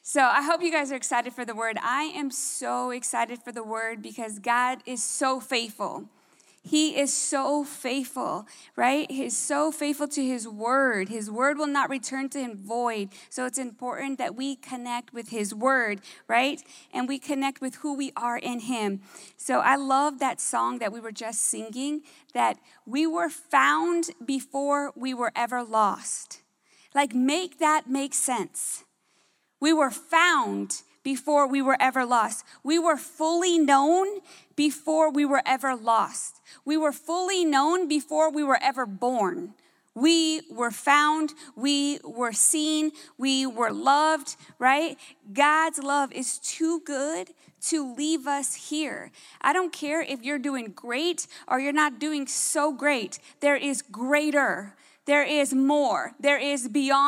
So I hope you guys are excited for the word. I am so excited for the word because God is so faithful. He is so faithful, right? He's so faithful to his word. His word will not return to him void. So it's important that we connect with his word, right? And we connect with who we are in him. So I love that song that we were just singing, that we were found before we were ever lost. Like, make that make sense. We were found before we were ever lost. We were fully known before we were ever lost. We were fully known before we were ever born. We were found, we were seen, we were loved, right? God's love is too good to leave us here. I don't care if you're doing great or you're not doing so great. There is greater. There is more. There is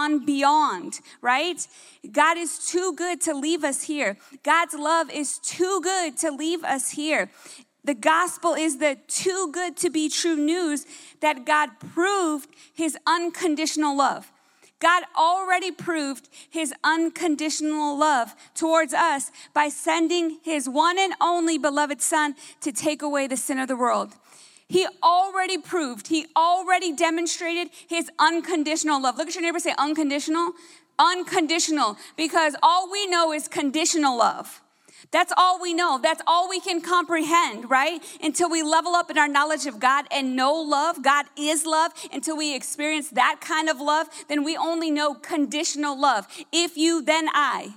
beyond, right? God is too good to leave us here. God's love is too good to leave us here. The gospel is the too good to be true news that God proved his unconditional love. God already proved his unconditional love towards us by sending his one and only beloved Son to take away the sin of the world. He already proved, he already demonstrated his unconditional love. Look at your neighbor, say unconditional. Unconditional, because all we know is conditional love. That's all we know. That's all we can comprehend, right? Until we level up in our knowledge of God and know love. God is love. Until we experience that kind of love, then we only know conditional love. If you, then I.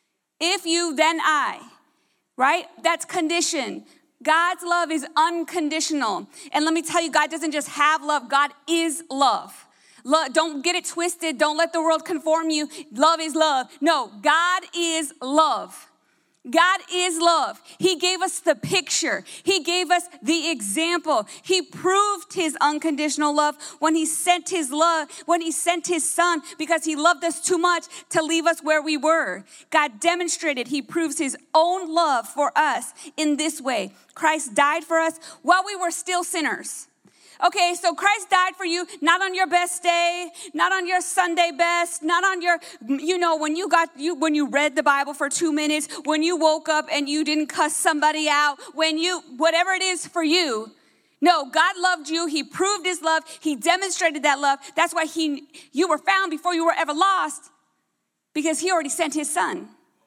If you, then I. Right? That's condition. God's love is unconditional. And let me tell you, God doesn't just have love. God is love. Don't get it twisted. Don't let the world conform you. Love is love. No, God is love. God is love. He gave us the picture. He gave us the example. He proved his unconditional love when he sent his son, because he loved us too much to leave us where we were. God demonstrated, he proves his own love for us in this way. Christ died for us while we were still sinners. Okay, so Christ died for you, not on your best day, not on your Sunday best, not on your, when you read the Bible for 2 minutes, when you woke up and you didn't cuss somebody out, whatever it is for you. No, God loved you. He proved his love. He demonstrated that love. That's why you were found before you were ever lost, because he already sent his son.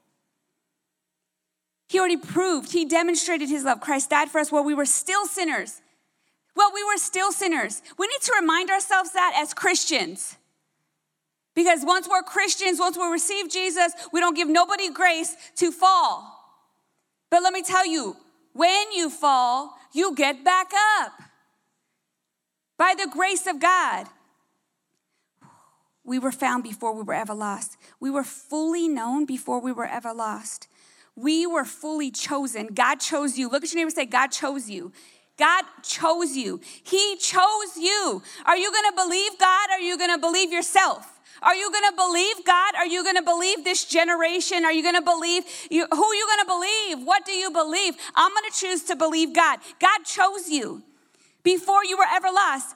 He already proved, he demonstrated his love. Christ died for us while we were still sinners. Well, we were still sinners. We need to remind ourselves that as Christians. Because once we're Christians, once we receive Jesus, we don't give nobody grace to fall. But let me tell you, when you fall, you get back up. By the grace of God. We were found before we were ever lost. We were fully known before we were ever lost. We were fully chosen. God chose you. Look at your neighbor and say, God chose you. God chose you. He chose you. Are you going to believe God? Or are you going to believe yourself? Are you going to believe God? Are you going to believe this generation? Are you going to believe who are you going to believe? What do you believe? I'm going to choose to believe God. God chose you before you were ever lost.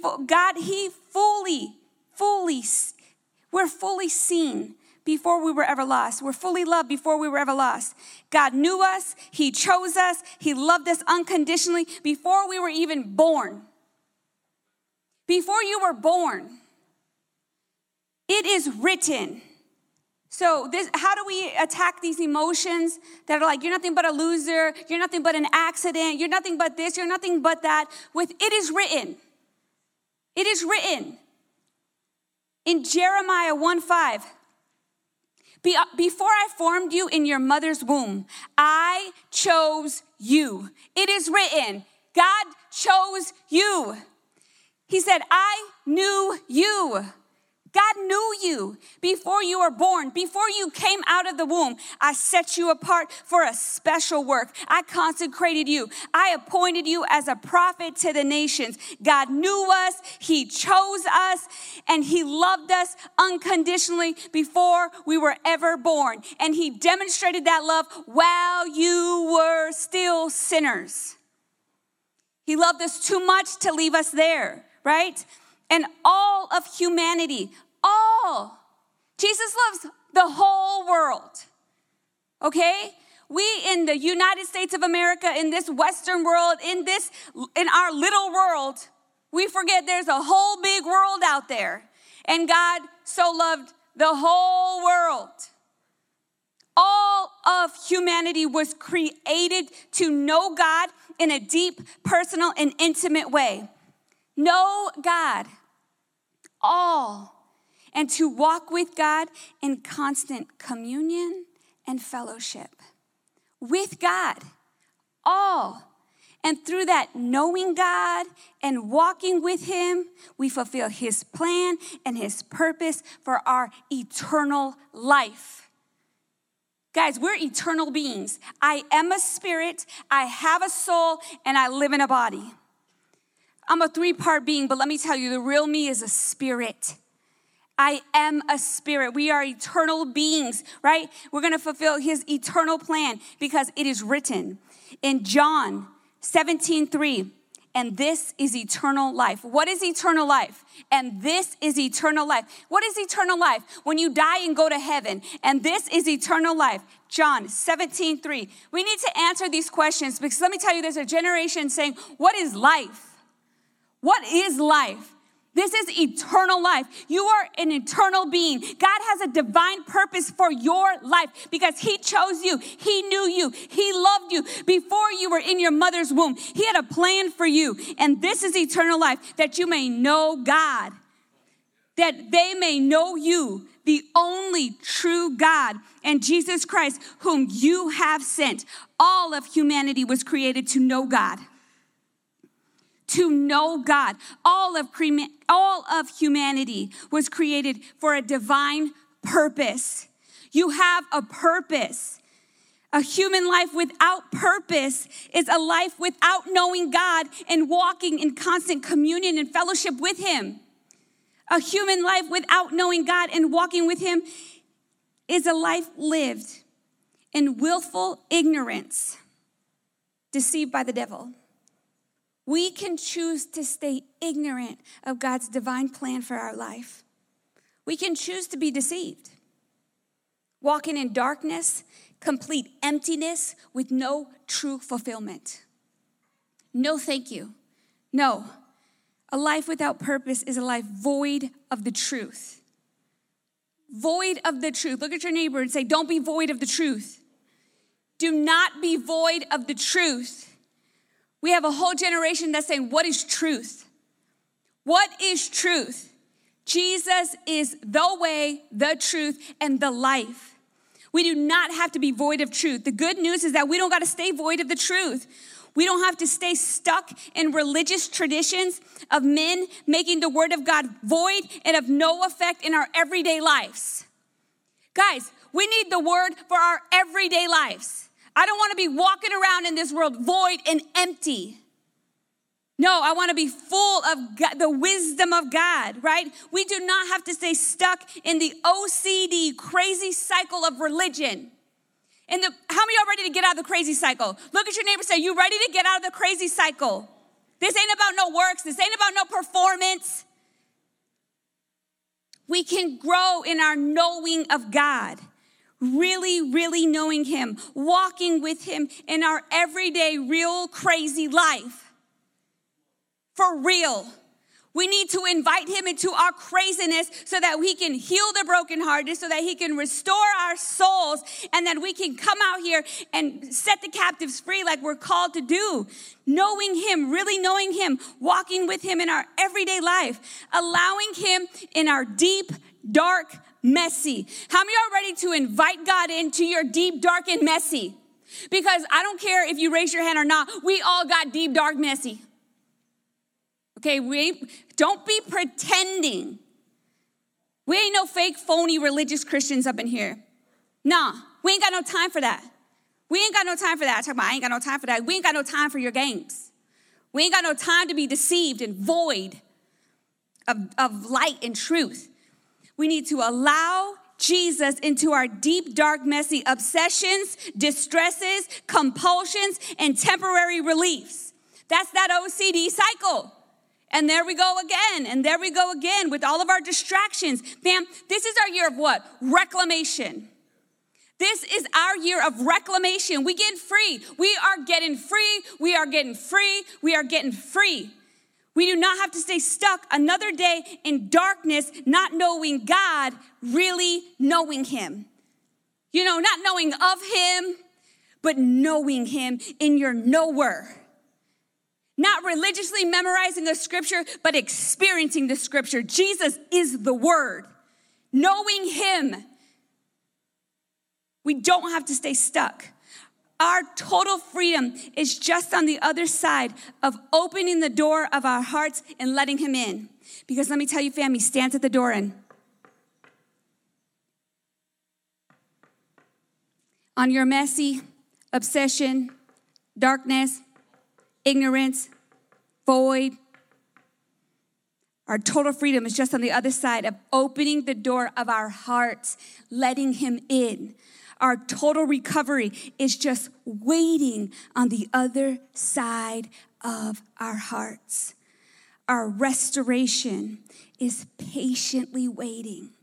We're fully seen before we were ever lost. We're fully loved before we were ever lost. God knew us. He chose us. He loved us unconditionally before we were even born. Before you were born. It is written. So how do we attack these emotions that are like, you're nothing but a loser, you're nothing but an accident, you're nothing but this, you're nothing but that, with it is written. It is written. In Jeremiah 1:5, before I formed you in your mother's womb, I chose you. It is written, God chose you. He said, I knew you. God knew you before you were born, before you came out of the womb. I set you apart for a special work. I consecrated you. I appointed you as a prophet to the nations. God knew us. He chose us, and he loved us unconditionally before we were ever born. And he demonstrated that love while you were still sinners. He loved us too much to leave us there, right? And all of humanity, Jesus loves the whole world, okay? We in the United States of America, in this Western world, in our little world, we forget there's a whole big world out there. And God so loved the whole world. All of humanity was created to know God in a deep, personal, and intimate way. Know God, all, and to walk with God in constant communion and fellowship. With God, all. And through that knowing God and walking with him, we fulfill his plan and his purpose for our eternal life. Guys, we're eternal beings. I am a spirit, I have a soul, and I live in a body. I'm a 3-part being, but let me tell you, the real me is a spirit. I am a spirit. We are eternal beings, right? We're going to fulfill his eternal plan because it is written in John 17:3, and this is eternal life. What is eternal life? And this is eternal life. What is eternal life? When you die and go to heaven, and this is eternal life. John 17:3. We need to answer these questions because let me tell you, there's a generation saying, what is life? What is life? This is eternal life. You are an eternal being. God has a divine purpose for your life because he chose you. He knew you. He loved you before you were in your mother's womb. He had a plan for you. And this is eternal life, that you may know God, that they may know you, the only true God, and Jesus Christ, whom you have sent. All of humanity was created to know God. To know God. All of humanity was created for a divine purpose. You have a purpose. A human life without purpose is a life without knowing God and walking in constant communion and fellowship with him. A human life without knowing God and walking with him is a life lived in willful ignorance, deceived by the devil. We can choose to stay ignorant of God's divine plan for our life. We can choose to be deceived, walking in darkness, complete emptiness with no true fulfillment. No, thank you. No. A life without purpose is a life void of the truth. Void of the truth. Look at your neighbor and say, don't be void of the truth. Do not be void of the truth. We have a whole generation that's saying, what is truth? What is truth? Jesus is the way, the truth, and the life. We do not have to be void of truth. The good news is that we don't got to stay void of the truth. We don't have to stay stuck in religious traditions of men making the word of God void and of no effect in our everyday lives. Guys, we need the word for our everyday lives. I don't want to be walking around in this world void and empty. No, I want to be full of God, the wisdom of God, right? We do not have to stay stuck in the OCD crazy cycle of religion. How many of y'all ready to get out of the crazy cycle? Look at your neighbor and say, you ready to get out of the crazy cycle? This ain't about no works. This ain't about no performance. We can grow in our knowing of God. Really, really knowing him, walking with him in our everyday, real, crazy life. For real. We need to invite him into our craziness so that he can heal the brokenhearted, so that he can restore our souls, and that we can come out here and set the captives free like we're called to do. Knowing him, really knowing him, walking with him in our everyday life, allowing him in our deep, dark, messy. How many are ready to invite God into your deep, dark, and messy? Because I don't care if you raise your hand or not, we all got deep, dark, messy. Okay, don't be pretending. We ain't no fake, phony religious Christians up in here. Nah, we ain't got no time for that. We ain't got no time for that. I talk about I ain't got no time for that. We ain't got no time for your games. We ain't got no time to be deceived and void of light and truth. We need to allow Jesus into our deep, dark, messy obsessions, distresses, compulsions, and temporary reliefs. That's that OCD cycle. And there we go again. And there we go again with all of our distractions. Fam, this is our year of what? Reclamation. This is our year of reclamation. We get free. We are getting free. We are getting free. We are getting free. We do not have to stay stuck another day in darkness, not knowing God, really knowing him. You know, not knowing of him, but knowing him in your knower. Not religiously memorizing the scripture, but experiencing the scripture. Jesus is the word. Knowing him. We don't have to stay stuck. Our total freedom is just on the other side of opening the door of our hearts and letting him in. Because let me tell you, fam, he stands at the door and on your messy obsession, darkness, ignorance, void, our total freedom is just on the other side of opening the door of our hearts, letting him in. Our total recovery is just waiting on the other side of our hearts. Our restoration is patiently waiting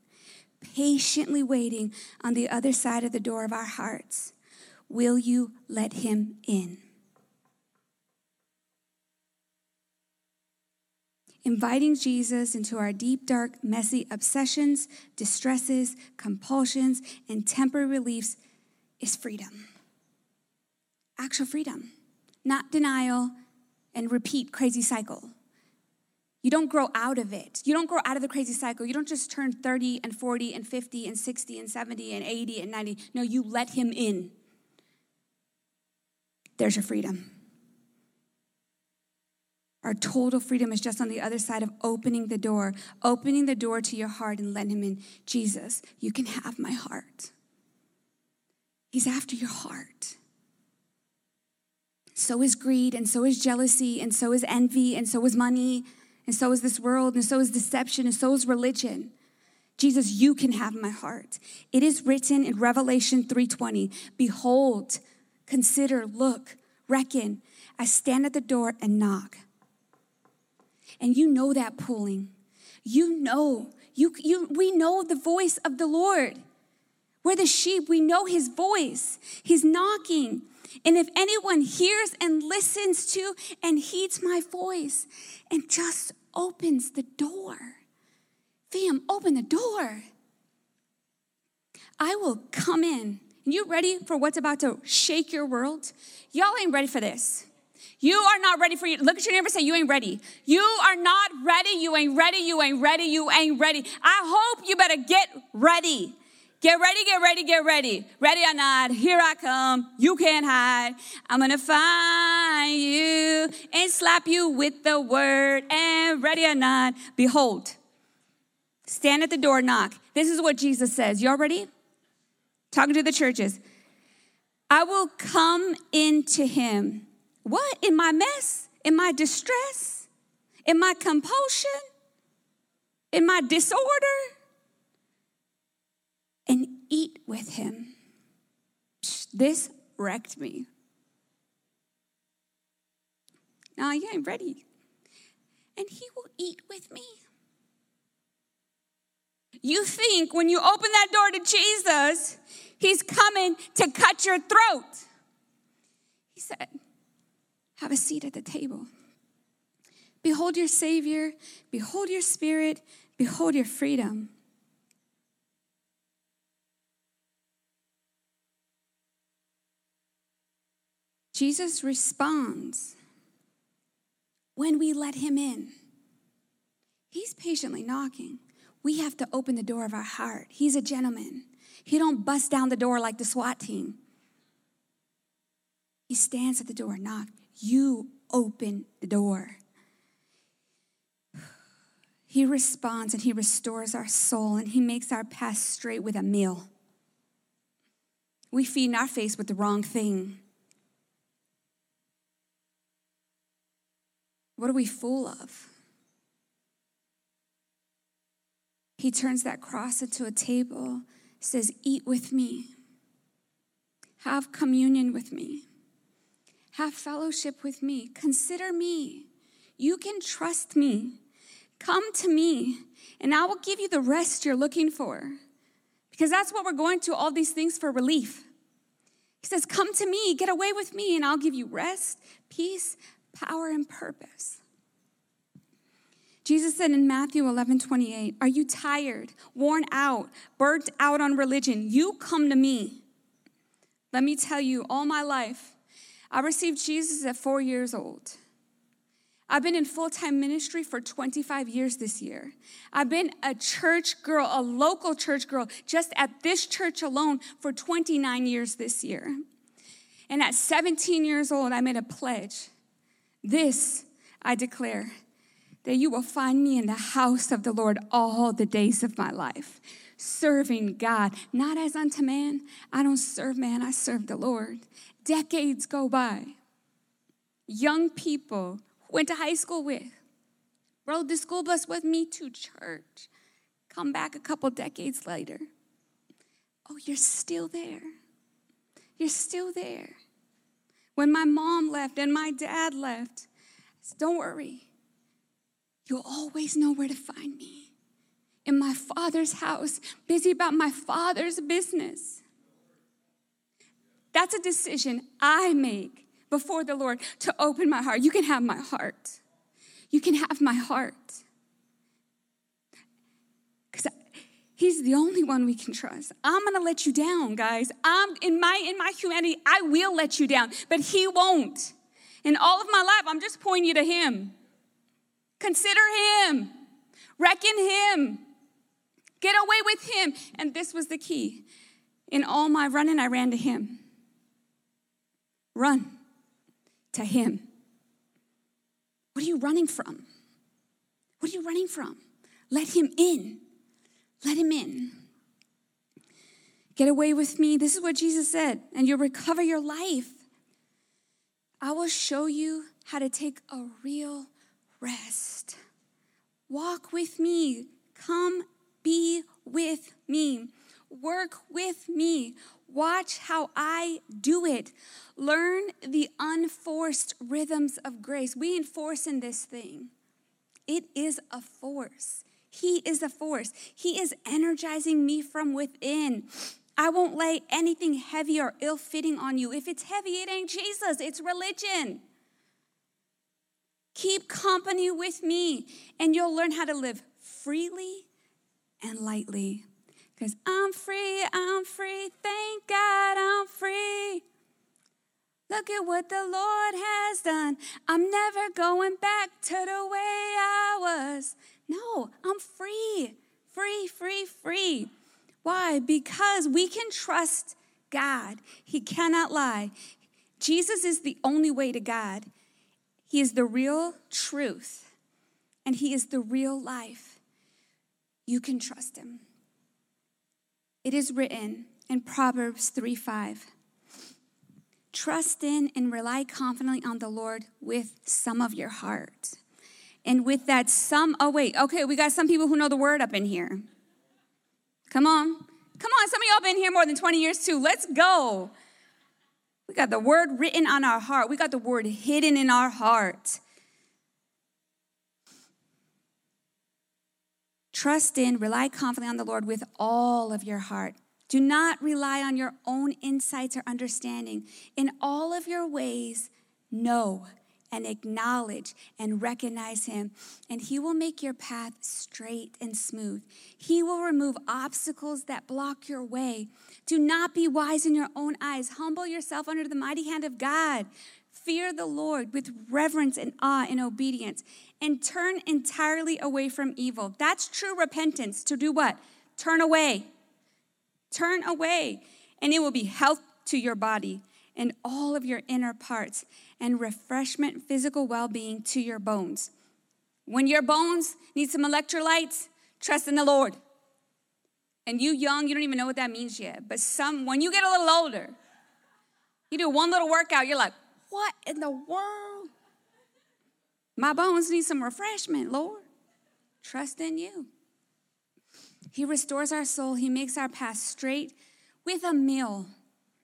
on the other side of the door of our hearts. Will you let him in? Inviting Jesus into our deep, dark, messy obsessions, distresses, compulsions, and temporary reliefs is freedom. Actual freedom, not denial and repeat crazy cycle. You don't grow out of it. You don't grow out of the crazy cycle. You don't just turn 30 and 40 and 50 and 60 and 70 and 80 and 90. No, you let him in. There's your freedom. Our total freedom is just on the other side of opening the door to your heart and letting him in. Jesus, you can have my heart. He's after your heart. So is greed, and so is jealousy, and so is envy, and so is money, and so is this world, and so is deception, and so is religion. Jesus, you can have my heart. It is written in Revelation 3:20, behold, consider, look, reckon, I stand at the door and knock. And you know that pulling. We know the voice of the Lord. We're the sheep. We know his voice. He's knocking. And if anyone hears and listens to and heeds my voice and just opens the door, fam, open the door. I will come in. You ready for what's about to shake your world? Y'all ain't ready for this. You are not ready for you. Look at your neighbor and say, you ain't ready. You are not ready. You ain't ready. You ain't ready. You ain't ready. I hope you better get ready. Get ready, get ready, get ready. Ready or not, here I come. You can't hide. I'm going to find you and slap you with the word. And ready or not, behold, stand at the door, knock. This is what Jesus says. Y'all ready? Talking to the churches. I will come into him. What? In my mess? In my distress? In my compulsion? In my disorder? And eat with him. This wrecked me. No, you ain't ready. And he will eat with me. You think when you open that door to Jesus, he's coming to cut your throat. He said, have a seat at the table. Behold your Savior. Behold your Spirit. Behold your freedom. Jesus responds when we let him in. He's patiently knocking. We have to open the door of our heart. He's a gentleman. He don't bust down the door like the SWAT team. He stands at the door, knock. You open the door. He responds and he restores our soul and he makes our path straight with a meal. We feed our face with the wrong thing. What are we full of? He turns that cross into a table, says, eat with me. Have communion with me. Have fellowship with me. Consider me. You can trust me. Come to me, and I will give you the rest you're looking for. Because that's what we're going to, all these things for relief. He says, come to me, get away with me, and I'll give you rest, peace, power, and purpose. Jesus said in Matthew 11:28, are you tired, worn out, burnt out on religion? You come to me. Let me tell you, all my life, I received Jesus at 4 years old. I've been in full-time ministry for 25 years this year. I've been a church girl, a local church girl, just at this church alone for 29 years this year. And at 17 years old, I made a pledge. This I declare, that you will find me in the house of the Lord all the days of my life, serving God, not as unto man. I don't serve man, I serve the Lord. Decades go by. Young people went to high school with, rode the school bus with me to church, come back a couple decades later. Oh, you're still there. You're still there. When my mom left and my dad left, I said, don't worry. You'll always know where to find me. In my Father's house, busy about my Father's business. That's a decision I make before the Lord to open my heart. You can have my heart. You can have my heart. Because He's the only one we can trust. I'm going to let you down, guys. In my humanity, I will let you down, but He won't. In all of my life, I'm just pointing you to Him. Consider Him. Reckon Him. Get away with Him. And this was the key. In all my running, I ran to Him. Run to Him. What are you running from? What are you running from? Let Him in. Let Him in. Get away with me. This is what Jesus said. And you'll recover your life. I will show you how to take a real rest. Walk with me. Come be with me. Work with me. Watch how I do it. Learn the unforced rhythms of grace. We enforce in this thing. It is a force. He is a force. He is energizing me from within. I won't lay anything heavy or ill-fitting on you. If it's heavy, it ain't Jesus. It's religion. Keep company with me, and you'll learn how to live freely and lightly. Because I'm free, thank God I'm free. Look at what the Lord has done. I'm never going back to the way I was. No, I'm free, free. Why? Because we can trust God. He cannot lie. Jesus is the only way to God. He is the real truth, and He is the real life. You can trust Him. It is written in Proverbs 3:5. Trust in and rely confidently on the Lord with some of your heart. And with that okay, we got some people who know the word up in here. Come on, some of y'all been here more than 20 years too. Let's go. We got the word written on our heart. We got the word hidden in our heart. Trust in, rely confidently on the Lord with all of your heart. Do not rely on your own insights or understanding. In all of your ways, know and acknowledge and recognize Him, and He will make your path straight and smooth. He will remove obstacles that block your way. Do not be wise in your own eyes. Humble yourself under the mighty hand of God. Fear the Lord with reverence and awe and obedience, and turn entirely away from evil. That's true repentance. To do what? Turn away. Turn away, and it will be health to your body and all of your inner parts, and refreshment, physical well-being to your bones. When your bones need some electrolytes, trust in the Lord. And you young, you don't even know what that means yet. But when you get a little older, you do one little workout, you're like, what in the world? My bones need some refreshment, Lord. Trust in you. He restores our soul. He makes our path straight with a meal.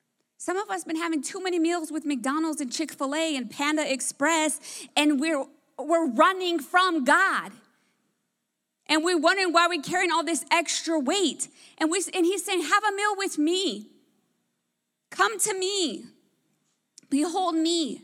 Some of us have been having too many meals with McDonald's and Chick-fil-A and Panda Express, and we're we're running from God. And we're wondering why we're carrying all this extra weight. And he's saying, have a meal with me. Come to me. Behold me.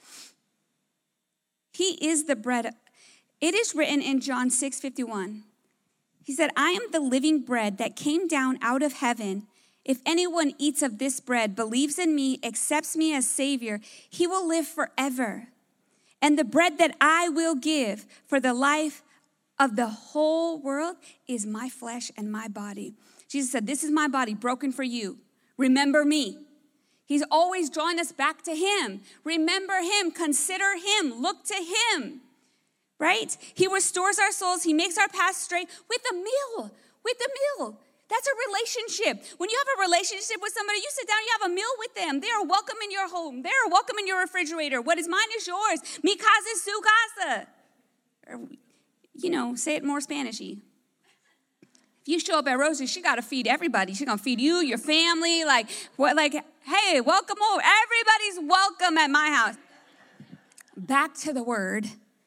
He is the bread. It is written in John 6:51. He said, I am the living bread that came down out of heaven. If anyone eats of this bread, believes in me, accepts me as Savior, he will live forever. And the bread that I will give for the life of the whole world is my flesh and my body. Jesus said, this is my body broken for you. Remember me. He's always drawing us back to him. Remember him, consider him, look to him, right? He restores our souls. He makes our path straight with a meal, That's a relationship. When you have a relationship with somebody, you sit down, you have a meal with them. They are welcome in your home. They are welcome in your refrigerator. What is mine is yours. Mi casa es su casa. Or, say it more Spanish-y. If you show up at Rosie's, she got to feed everybody. She's going to feed you, your family. Hey, welcome over. Everybody's welcome at my house. Back to the word.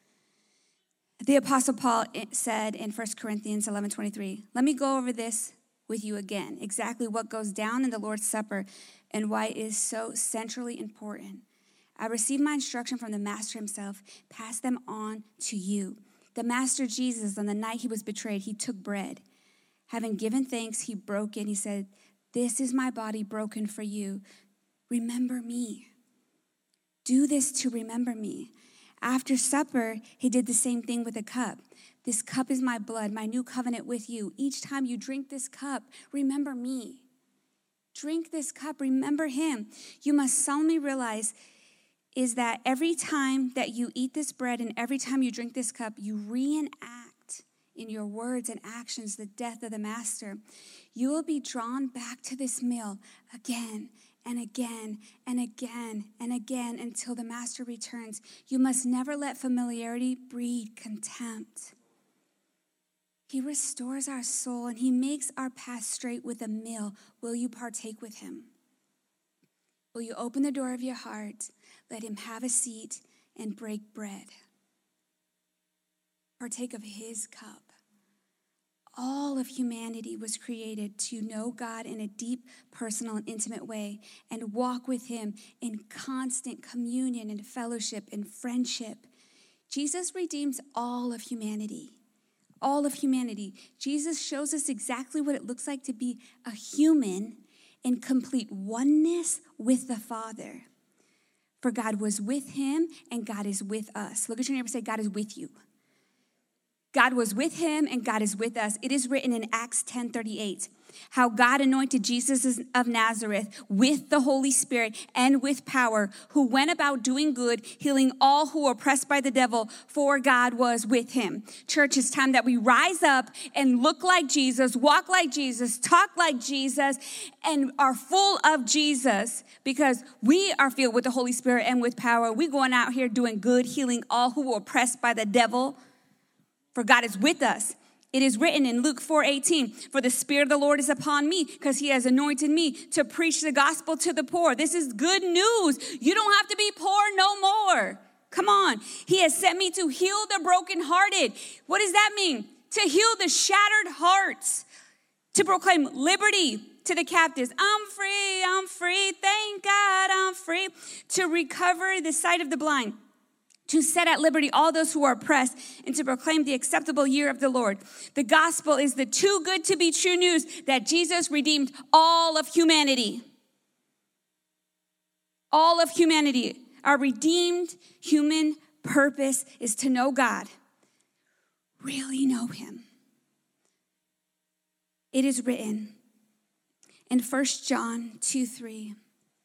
The Apostle Paul said in 1 Corinthians 11:23, let me go over this with you again, exactly what goes down in the Lord's Supper and why it is so centrally important. I received my instruction from the Master himself, pass them on to you. The Master Jesus, on the night he was betrayed, he took bread. Having given thanks, he broke it. He said, this is my body broken for you. Remember me. Do this to remember me. After supper, he did the same thing with a cup. This cup is my blood, my new covenant with you. Each time you drink this cup, remember me. Drink this cup, remember him. You must solemnly realize is that every time that you eat this bread and every time you drink this cup, you reenact in your words and actions the death of the Master. You will be drawn back to this meal again and again and again and again until the Master returns. You must never let familiarity breed contempt. He restores our soul and he makes our path straight with a meal. Will you partake with him? Will you open the door of your heart, let him have a seat, and break bread? Partake of his cup. All of humanity was created to know God in a deep, personal, and intimate way and walk with him in constant communion and fellowship and friendship. Jesus redeems all of humanity. All of humanity. Jesus shows us exactly what it looks like to be a human in complete oneness with the Father. For God was with him and God is with us. Look at your neighbor and say, God is with you. God was with him and God is with us. It is written in Acts 10:38, how God anointed Jesus of Nazareth with the Holy Spirit and with power, who went about doing good, healing all who were oppressed by the devil, for God was with him. Church, it's time that we rise up and look like Jesus, walk like Jesus, talk like Jesus, and are full of Jesus because we are filled with the Holy Spirit and with power. We're going out here doing good, healing all who were oppressed by the devil. For God is with us. It is written in Luke 4:18, for the Spirit of the Lord is upon me because he has anointed me to preach the gospel to the poor. This is good news. You don't have to be poor no more. Come on. He has sent me to heal the brokenhearted. What does that mean? To heal the shattered hearts. To proclaim liberty to the captives. I'm free. Thank God I'm free. To recover the sight of the blind. To set at liberty all those who are oppressed, and to proclaim the acceptable year of the Lord. The gospel is the too good to be true news that Jesus redeemed all of humanity. All of humanity. Our redeemed human purpose is to know God. Really know him. It is written in 1 John 2:3.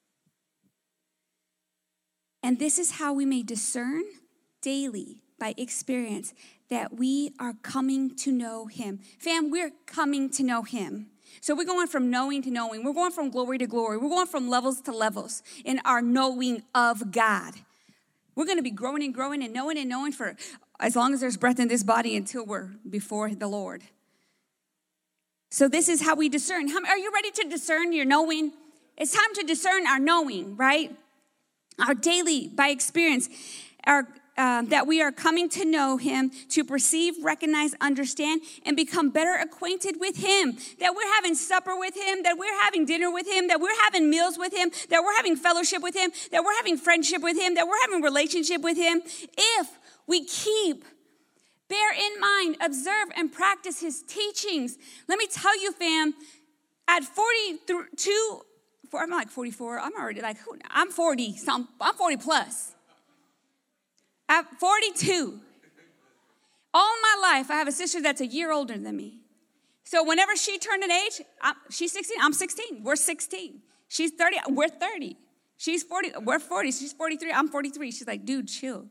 And this is how we may discern daily by experience that we are coming to know him. Fam, we're coming to know him. So we're going from knowing to knowing. We're going from glory to glory. We're going from levels to levels in our knowing of God. We're going to be growing and knowing for as long as there's breath in this body until we're before the Lord. So this is how we discern. Are you ready to discern your knowing? It's time to discern our knowing, right? Our daily, by experience, that we are coming to know him, to perceive, recognize, understand, and become better acquainted with him. That we're having supper with him, that we're having dinner with him, that we're having meals with him, that we're having fellowship with him, that we're having friendship with him, that we're having relationship with him. If we bear in mind, observe, and practice his teachings. Let me tell you, fam, at 42, I'm like 44, I'm already like, I'm 40, I'm 40 plus. At 42, all my life, I have a sister that's a year older than me. So whenever she turned an age, she's 16, I'm 16, we're 16. She's 30, we're 30. She's 40, we're 40, she's 43, I'm 43. She's like, dude, chill.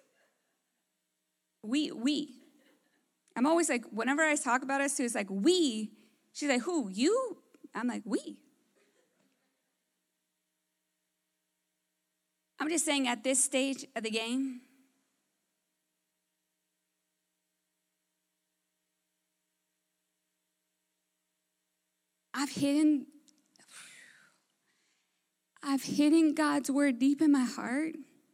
We. I'm always like, whenever I talk about us, it's like, we. She's like, who, you? I'm like, we. I'm just saying at this stage of the game, I've hidden God's word deep in my heart.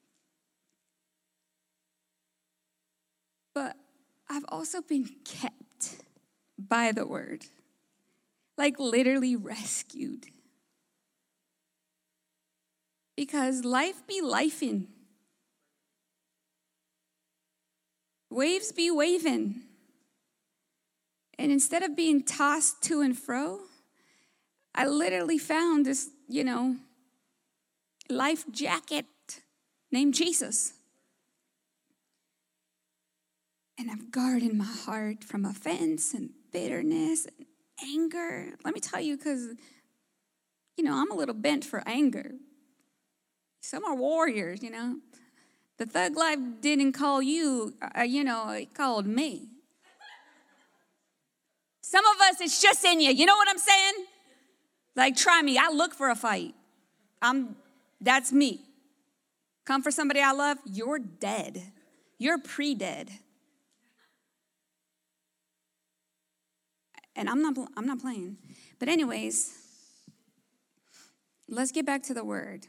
But I've also been kept by the word. Like literally rescued. Because life be lifing. Waves be waving. And instead of being tossed to and fro, I literally found this, life jacket named Jesus. And I'm guarding my heart from offense and bitterness and anger. Let me tell you, because, I'm a little bent for anger. Some are warriors, The thug life didn't call you, it called me. Some of us, it's just in you. You know what I'm saying? Like, try me. I look for a fight. That's me. Come for somebody I love, you're dead. You're pre-dead. And I'm not playing. But anyways, let's get back to the word.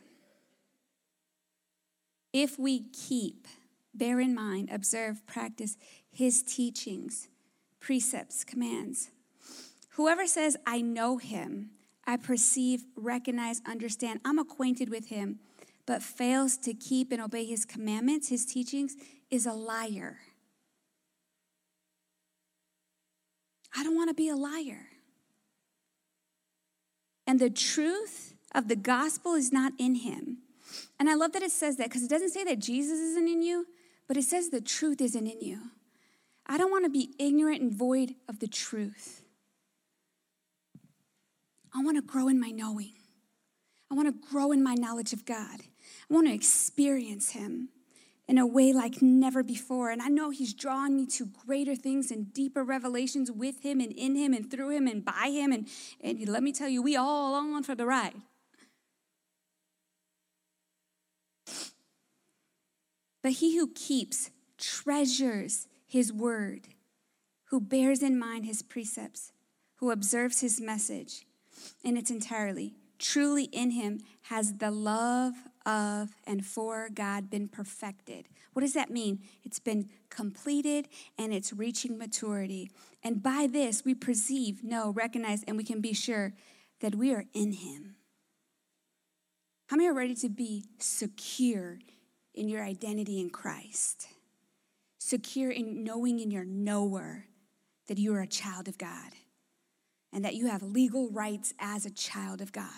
If we bear in mind, observe, practice his teachings, precepts, commands. Whoever says, I know him, I perceive, recognize, understand, I'm acquainted with him, but fails to keep and obey his commandments, his teachings, is a liar. I don't want to be a liar. And the truth of the gospel is not in him. And I love that it says that, because it doesn't say that Jesus isn't in you, but it says the truth isn't in you. I don't want to be ignorant and void of the truth. I want to grow in my knowing. I want to grow in my knowledge of God. I want to experience him in a way like never before. And I know he's drawing me to greater things and deeper revelations with him and in him and through him and by him. And let me tell you, we all on for the ride. But he who keeps, treasures his word, who bears in mind his precepts, who observes his message in its entirety, truly in him has the love of and for God been perfected. What does that mean? It's been completed and it's reaching maturity. And by this we perceive, know, recognize, and we can be sure that we are in him. How many are ready to be secure in your identity in Christ? Secure in knowing in your knower that you are a child of God and that you have legal rights as a child of God.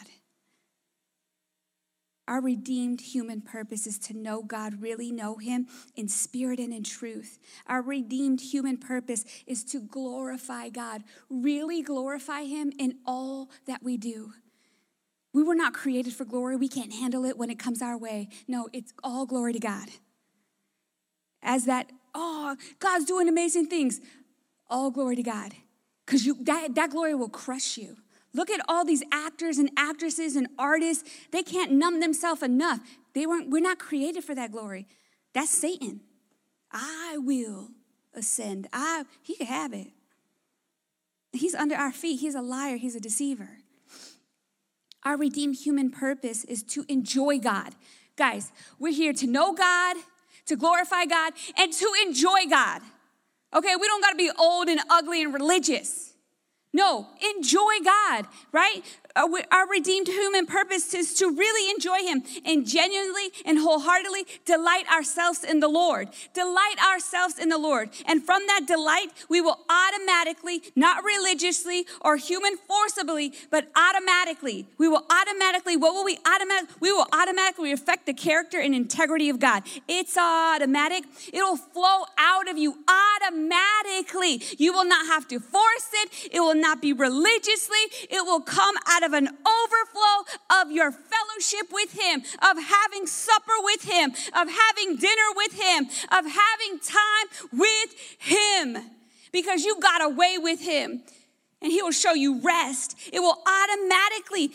Our redeemed human purpose is to know God, really know him in spirit and in truth. Our redeemed human purpose is to glorify God, really glorify him in all that we do. We were not created for glory. We can't handle it when it comes our way. No, it's all glory to God. As that, God's doing amazing things. All glory to God. Because that glory will crush you. Look at all these actors and actresses and artists. They can't numb themselves enough. We're not created for that glory. That's Satan. I will ascend. He can have it. He's under our feet. He's a liar. He's a deceiver. Our redeemed human purpose is to enjoy God. Guys, we're here to know God, to glorify God, and to enjoy God. Okay, we don't got to be old and ugly and religious. No, enjoy God, right? Our redeemed human purpose is to really enjoy him and genuinely and wholeheartedly delight ourselves in the Lord. Delight ourselves in the Lord. And from that delight, we will automatically, not religiously or human forcibly, but automatically, we will automatically reflect the character and integrity of God. It's automatic. It'll flow out of you automatically. You will not have to force it. It will not be religiously. It will come out of an overflow of your fellowship with him, of having supper with him, of having dinner with him, of having time with him, because you got away with him and he will show you rest. We will automatically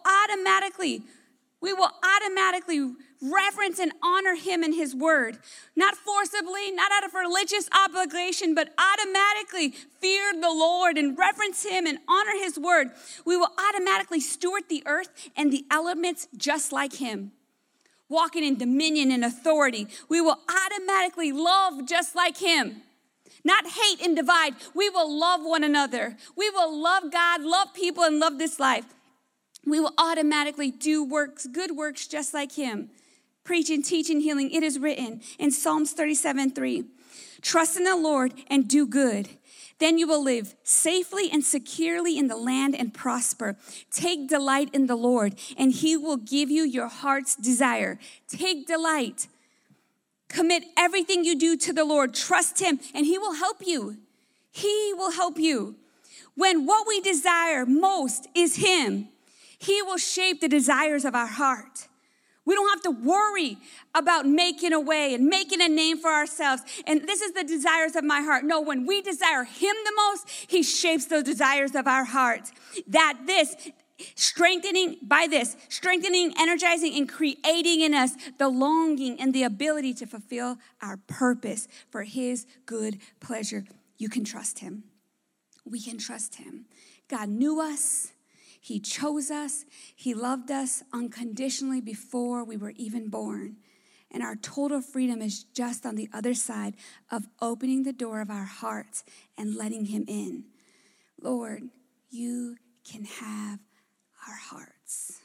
reverence and honor him and his word. Not forcibly, not out of religious obligation, but automatically fear the Lord and reverence him and honor his word. We will automatically steward the earth and the elements just like him. Walking in dominion and authority. We will automatically love just like him. Not hate and divide. We will love one another. We will love God, love people, and love this life. We will automatically do good works just like him. Preaching, teaching, healing. It is written in Psalms 37:3. Trust in the Lord and do good. Then you will live safely and securely in the land and prosper. Take delight in the Lord, and he will give you your heart's desire. Take delight. Commit everything you do to the Lord. Trust him, and he will help you. He will help you. When what we desire most is him, he will shape the desires of our heart. We don't have to worry about making a way and making a name for ourselves. And this is the desires of my heart. No, when we desire him the most, he shapes those desires of our heart. Strengthening, energizing, and creating in us the longing and the ability to fulfill our purpose for his good pleasure. You can trust him. We can trust him. God knew us. He chose us. He loved us unconditionally before we were even born. And our total freedom is just on the other side of opening the door of our hearts and letting him in. Lord, you can have our hearts.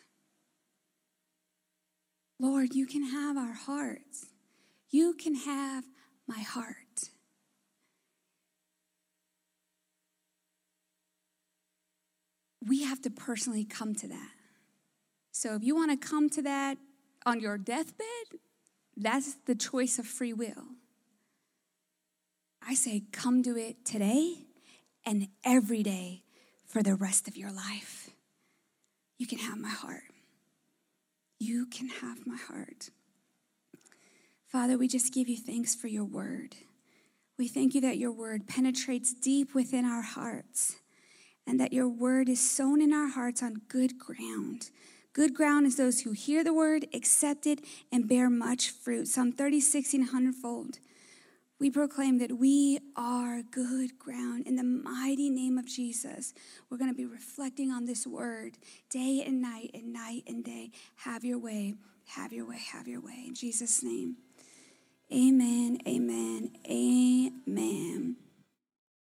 Lord, you can have our hearts. You can have my heart. We have to personally come to that. So if you want to come to that on your deathbed, that's the choice of free will. I say come to it today and every day for the rest of your life. You can have my heart. You can have my heart. Father, we just give you thanks for your word. We thank you that your word penetrates deep within our hearts, and that your word is sown in our hearts on good ground. Good ground is those who hear the word, accept it, and bear much fruit. Psalm 30, 100-fold. We proclaim that we are good ground in the mighty name of Jesus. We're going to be reflecting on this word day and night and day. Have your way, have your way, have your way. In Jesus' name, amen, amen, amen.